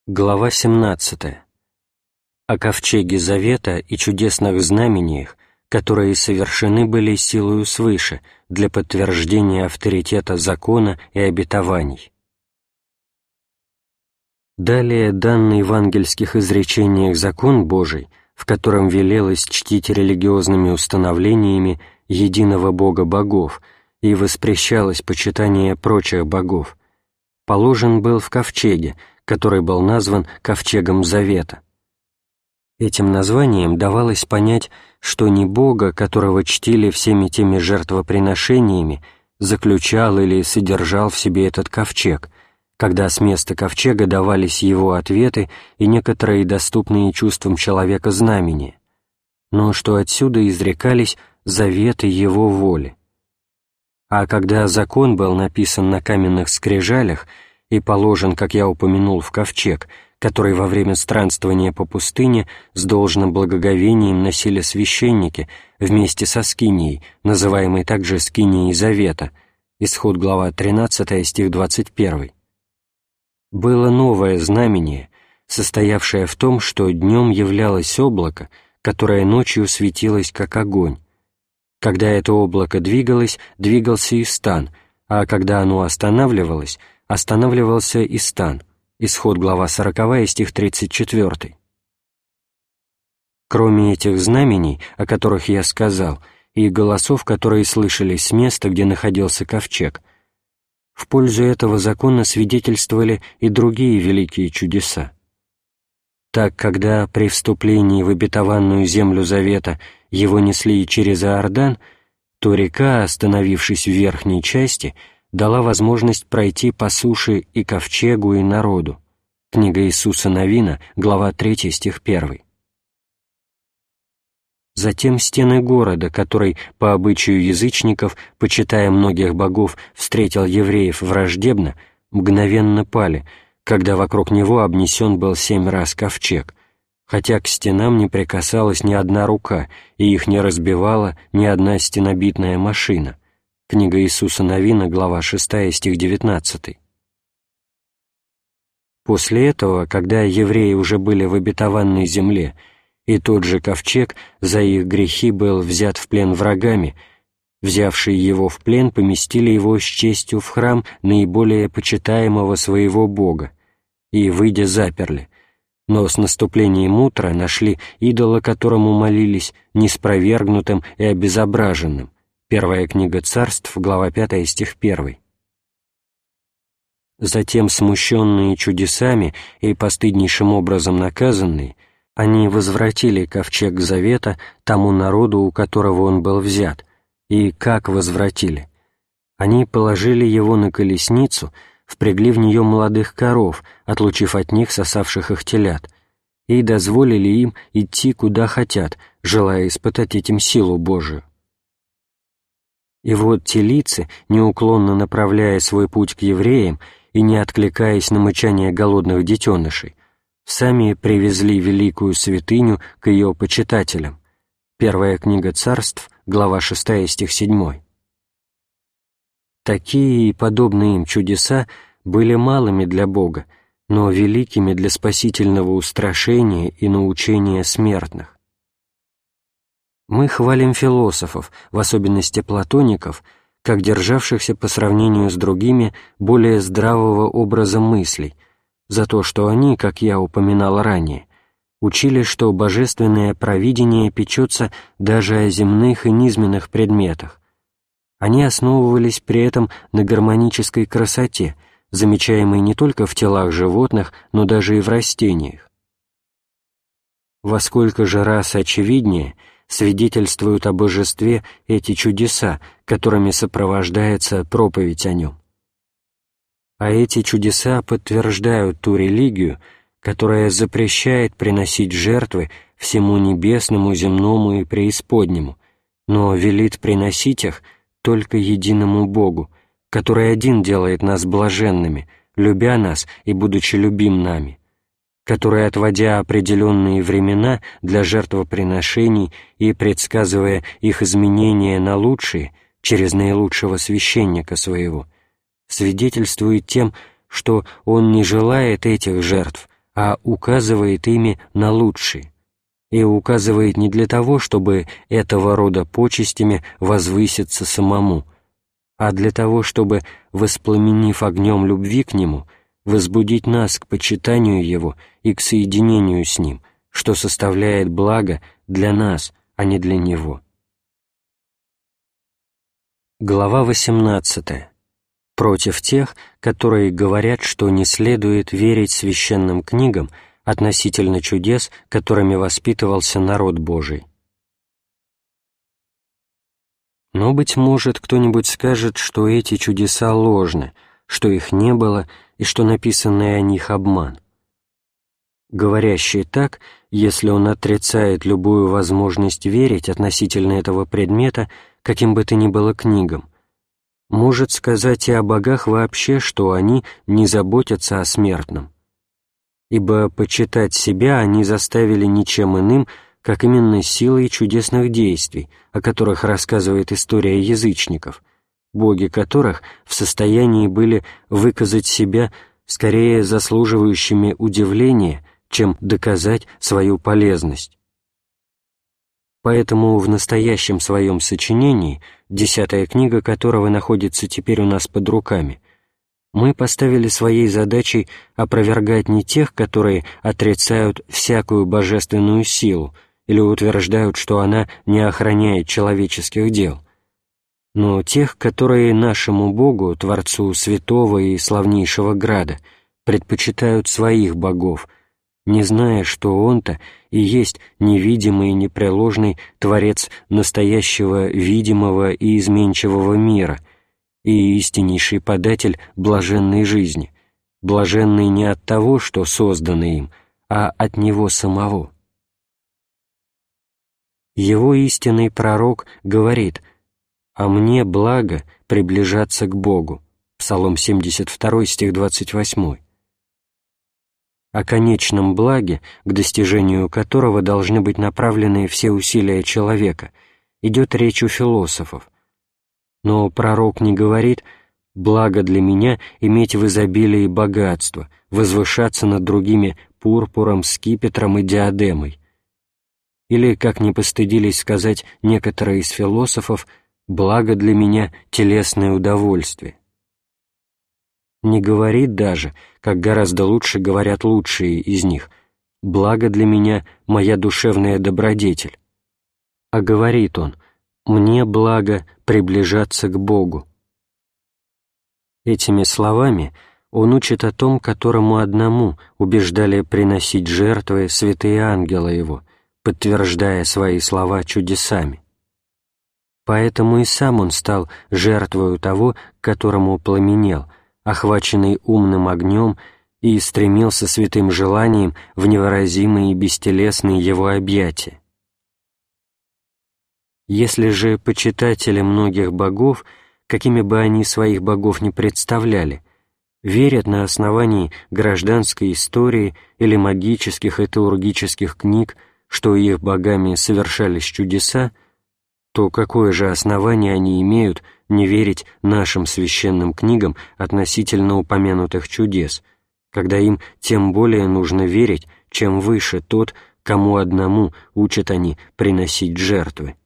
Глава 17. О ковчеге Завета и чудесных знамениях, которые совершены были силою свыше для подтверждения авторитета закона и обетований. Далее данный в евангельских изречениях закон Божий, в котором велелось чтить религиозными установлениями единого Бога богов и воспрещалось почитание прочих богов, положен был в ковчеге, который был назван Ковчегом Завета. Этим названием давалось понять, что не Бога, которого чтили всеми теми жертвоприношениями, заключал или содержал в себе этот ковчег, когда с места ковчега давались его ответы и некоторые доступные чувствам человека знамения, но что отсюда изрекались заветы его воли. А когда закон был написан на каменных скрижалях и положен, как я упомянул, в ковчег, который во время странствования по пустыне с должным благоговением носили священники вместе со скинией, называемой также скинией Завета, Исход глава 13, стих 21. Было новое знамение, состоявшее в том, что днем являлось облако, которое ночью светилось как огонь. Когда это облако двигалось, двигался и стан, а когда оно останавливалось, останавливался и стан. Исход глава 40, стих 34. Кроме этих знамений, о которых я сказал, и голосов, которые слышались с места, где находился ковчег, в пользу этого закона свидетельствовали и другие великие чудеса. Так, когда при вступлении в обетованную землю Завета его несли через Иордан, то река, остановившись в верхней части, дала возможность пройти по суше и ковчегу, и народу. Книга Иисуса Навина, глава 3, стих 1. Затем стены города, который, по обычаю язычников, почитая многих богов, встретил евреев враждебно, мгновенно пали, когда вокруг него обнесен был 7 раз ковчег, хотя к стенам не прикасалась ни одна рука, и их не разбивала ни одна стенобитная машина. Книга Иисуса Навина, глава 6, стих 19. После этого, когда евреи уже были в обетованной земле, и тот же ковчег за их грехи был взят в плен врагами, взявшие его в плен поместили его с честью в храм наиболее почитаемого своего Бога, и, выйдя, заперли, но с наступлением утра нашли идола, которому молились, неспровергнутым и обезображенным. Первая книга Царств, глава 5, стих 1. Затем, смущенные чудесами и постыднейшим образом наказанные, они возвратили ковчег Завета тому народу, у которого он был взят. И как возвратили? Они положили его на колесницу, впрягли в нее молодых коров, отлучив от них сосавших их телят, и дозволили им идти куда хотят, желая испытать этим силу Божию. И вот телицы, неуклонно направляя свой путь к евреям и не откликаясь на мычание голодных детенышей, сами привезли великую святыню к ее почитателям. Первая книга Царств, глава 6, стих 7. Такие и подобные им чудеса были малыми для Бога, но великими для спасительного устрашения и научения смертных. Мы хвалим философов, в особенности платоников, как державшихся по сравнению с другими более здравого образа мыслей, за то, что они, как я упоминал ранее, учили, что божественное провидение печется даже о земных и низменных предметах. Они основывались при этом на гармонической красоте, замечаемой не только в телах животных, но даже и в растениях. Во сколько же раз очевиднее свидетельствуют о божестве эти чудеса, которыми сопровождается проповедь о нем. А эти чудеса подтверждают ту религию, которая запрещает приносить жертвы всему небесному, земному и преисподнему, но велит приносить их только единому Богу, который один делает нас блаженными, любя нас и будучи любим нами, который, отводя определенные времена для жертвоприношений и предсказывая их изменения на лучшие через наилучшего священника своего, свидетельствует тем, что Он не желает этих жертв, а указывает ими на лучшие, и указывает не для того, чтобы этого рода почестями возвыситься самому, а для того, чтобы, воспламенив огнем любви к Нему, возбудить нас к почитанию Его и к соединению с Ним, что составляет благо для нас, а не для Него. Глава 18. Против тех, которые говорят, что не следует верить священным книгам относительно чудес, которыми воспитывался народ Божий. Но, быть может, кто-нибудь скажет, что эти чудеса ложны, что их не было и что написанный о них обман. Говорящий так, если он отрицает любую возможность верить относительно этого предмета, каким бы то ни было книгам, может сказать и о богах вообще, что они не заботятся о смертном. Ибо почитать себя они заставили ничем иным, как именно силой чудесных действий, о которых рассказывает история язычников, боги которых в состоянии были выказать себя скорее заслуживающими удивления, чем доказать свою полезность. Поэтому в настоящем своем сочинении, 10-я книга которого находится теперь у нас под руками, мы поставили своей задачей опровергать не тех, которые отрицают всякую божественную силу или утверждают, что она не охраняет человеческих дел, но тех, которые нашему Богу, Творцу святого и славнейшего града, предпочитают своих богов, не зная, что Он-то и есть невидимый и непреложный Творец настоящего видимого и изменчивого мира и истиннейший податель блаженной жизни, блаженный не от того, что создано им, а от Него самого. Его истинный пророк говорит: «А мне благо приближаться к Богу» Псалом 72, стих 28. О конечном благе, к достижению которого должны быть направлены все усилия человека, идет речь у философов. Но пророк не говорит: «Благо для меня иметь в изобилии богатство, возвышаться над другими пурпуром, скипетром и диадемой». Или, как не постыдились сказать некоторые из философов, «Благо для меня телесное удовольствие». Не говорит даже, как гораздо лучше говорят лучшие из них, «Благо для меня моя душевная добродетель», а говорит он: «Мне благо приближаться к Богу». Этими словами он учит о том, которому одному убеждали приносить жертвы святые ангелы его, подтверждая свои слова чудесами. Поэтому и сам он стал жертвою того, к которому пламенел, охваченный умным огнем, и стремился святым желанием в невыразимые и бестелесные его объятия. Если же почитатели многих богов, какими бы они своих богов ни представляли, верят на основании гражданской истории или магических и теургических книг, что их богами совершались чудеса, то какое же основание они имеют не верить нашим священным книгам относительно упомянутых чудес, когда им тем более нужно верить, чем выше тот, кому одному учат они приносить жертвы?